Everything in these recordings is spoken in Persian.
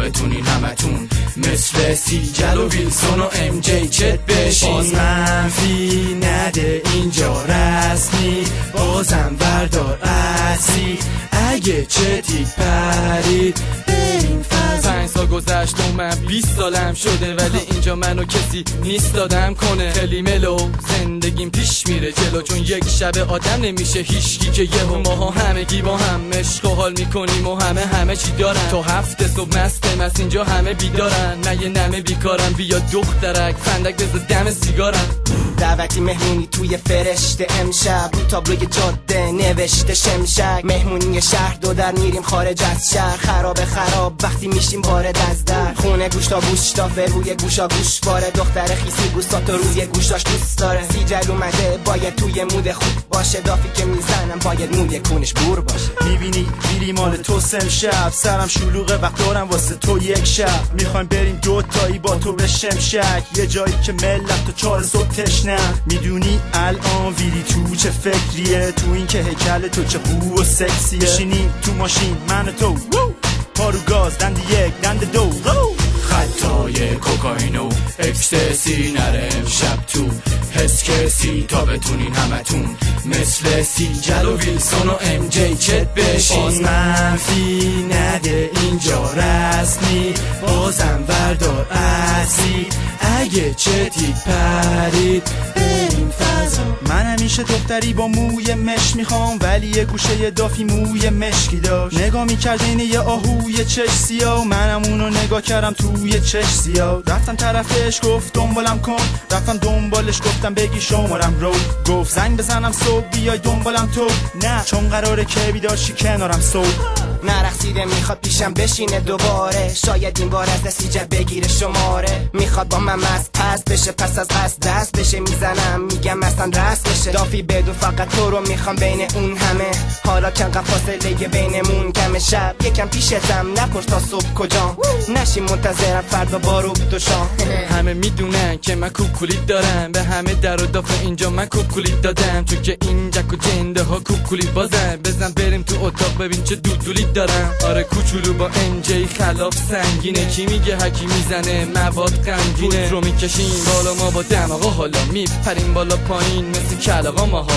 بتونین همتون مثل سیجل و ویلسون و ام جی چت بشین. باز منفی نده اینجا رسمی، بازم بردار اصلی اگه چتید پرید بریم فضا. 5 سال گذشت و من 20 سالم شده، ولی اینجا منو کسی نیست دادم کنه. خیلی ملو زندگیم پیش میره جلو، چون یک شب آدم نمیشه هیچکی که یهو. ماها همگی با هم عشق و حال میکنیم و همه چی دارن. تا 7 صبح مست اینجا همه بیدارن، نه یه نمه بیکارن. بیا دخترک فندک بذار دم سیگارن. دعوتی مهمونی توی فرشته امشب، رو تابلوی جاده نوشته شمشک. مهمونی شهر دو در میریم خارج از شهر، خراب وقتی میشیم وارد از در. خونه گوش تا روی گوشا گوش باره، دختر خیسی گوشتاتو روی گوشاش دوست داره. سیجل اومده باید توی مود خوب باشه، دافی که میزنم باید موی کونش بور باشه. میبینی میری مال تو شب، سرم شلوغه وقت دارم واسه تو یک شب. میخوایم بریم دوتایی با تو به شمشک، یه جایی که ملت تو 4 صبح تشنه. میدونی الان ویری تو چه فکریه، تو این که هیکل تو چه خوب و سکسیه. بشینیم تو ماشین من و تو، پارو گاز دند یک دند دو. خطای کوکائین و اکستسی نره امشب تو حس کسی، تا بتونین همتون مثل سیجل و ویلسون و ام جی چت بشین. باز منفی نده اینجا رسمی، بازم بردار اصلی اگه چتید پرید بریم فضا. من همیشه دختری با موی مش میخوام، ولی یه گوشه دافی موی مشکی داشت. نگاه میکرد این یه آهوی چش سیاه، منم اونو نگاه کردم توی چش سیاه. رفتم طرفش گفت دنبالم کن، رفتم دنبالش گفتم بگی شمارم رو. گفت زنگ بزنم صبح بیای دنبالم تو، نه چون قراره که بیدار شی کنارم صبح. نرقصیده میخواد پیشم بشینه دوباره، شاید این بار از سیجل بگیره شماره. میخواد با من مست پس بشه، پس از قصد دست بشه. میزنم میگم اصلا رست بشه، دافی بدون فقط تو رو میخوام بین اون همه. حالا چند فاصله بینمون کم، شب یکم پیشتم نپرس تا صبح کجام، نشی منتظرم فردا بارو تو شام. همه میدونن که من کوکولی دارم، به همه در و دافه اینجا من کوکولی دادم. تو که این جک و جنده ها کوکولی بازن، بزن بریم تو اتاق ببین چه دودولی دارم. آره کوچولو با ام جی خلاف سنگینه، کی میگه هکی میزنه مواد غمگینه. رو میکشیم بالا ما با دماغا، حالا میپریم بالا پایین مثل کلاغا ماها.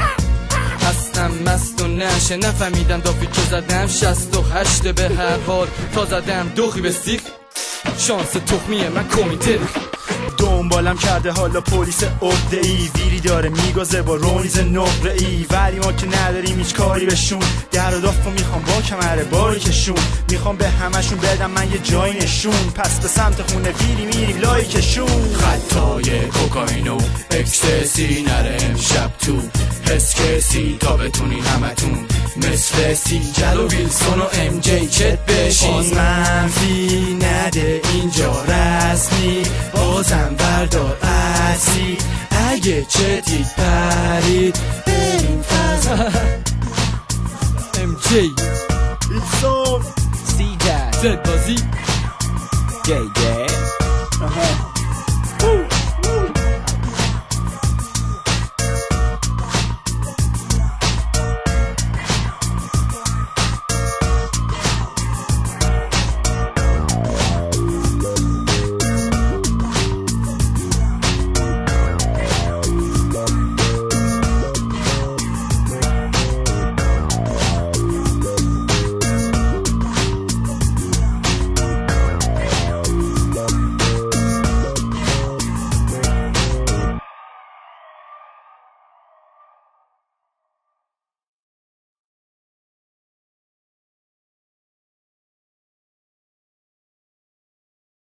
هستم مست و نشه نفهمیدم دافی که زدم 68 به هر حال تا زدم دوخی به سیخ. شانس تخمیه من کمیته دنبالم کرده حالا پلیس عقده‌ای، ویری داره میگازه با رونیز نقره‌ای. ولی ما که نداریم هیچ کاری بهشون، در و دافو میخوام با کمره باری کشون. میخوام به همشون بدم من یه جای نشون، پس به سمت خونه ویری میریم لایکشون. خطای کوکائین و اکستسی نره امشب تو حس کسی، تا بتونین همتون مثل سیجل و ویلسون و ام جی چت بشین. باز منفی نده اینجا رسمی، بازم بردار اصلی اگه چتید پرید بریم فضا. ام جی ویلسون سیجل زد بازی جی